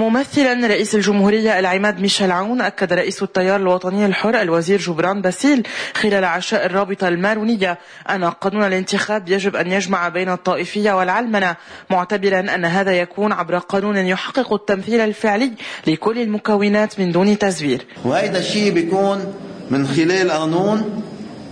ممثلا رئيس الجمهورية العماد ميشيل عون، أكد رئيس التيار الوطني الحر الوزير جبران باسيل خلال عشاء الرابطة المارونية أن قانون الانتخاب يجب أن يجمع بين الطائفية والعلمنة، معتبرا أن هذا يكون عبر قانون يحقق التمثيل الفعلي لكل المكونات من دون تزوير. وهذا الشيء بيكون من خلال قانون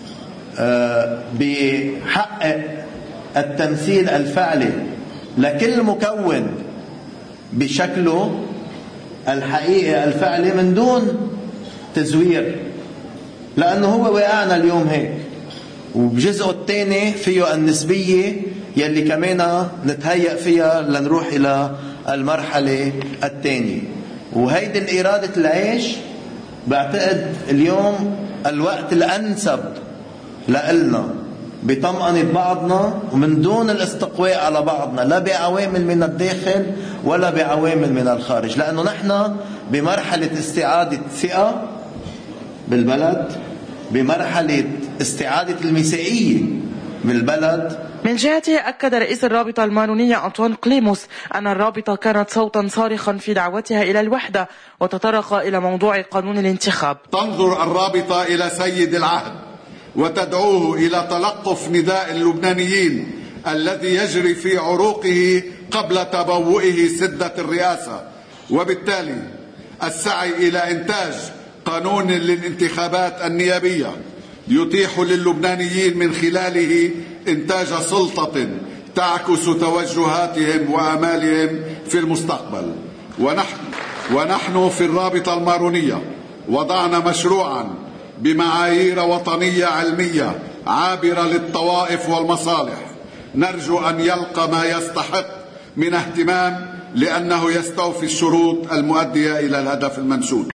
بيحقق التمثيل الفعلي لكل مكون بشكله الحقيقي الفعلي من دون تزوير، لأنه هو واقعنا اليوم هيك، وبجزء الثاني فيه النسبية يلي كمان نتهيأ فيها لنروح إلى المرحلة الثانية. وهيدي الإرادة العيش بعتقد اليوم الوقت الأنسب لإلنا بطمأنة بعضنا ومن دون الاستقواء على بعضنا، لا بعوامل من الداخل ولا بعوامل من الخارج، لأنه نحن بمرحلة استعادة ثقة بالبلد، بمرحلة استعادة الميثاقية بالبلد. من جهته أكد رئيس الرابطة المارونية أنطوان قليموس أن الرابطة كانت صوتا صارخا في دعوتها إلى الوحدة وتطرق إلى موضوع قانون الانتخاب. تنظر الرابطة إلى سيد العهد وتدعوه إلى تلقف نداء اللبنانيين الذي يجري في عروقه قبل تبوئه سدة الرئاسة، وبالتالي السعي إلى إنتاج قانون للانتخابات النيابية يتيح للبنانيين من خلاله إنتاج سلطة تعكس توجهاتهم وآمالهم في المستقبل. ونحن في الرابطة المارونية وضعنا مشروعا بمعايير وطنية علمية عابرة للطوائف والمصالح، نرجو أن يلقى ما يستحق من اهتمام لأنه يستوفي الشروط المؤدية إلى الهدف المنشود.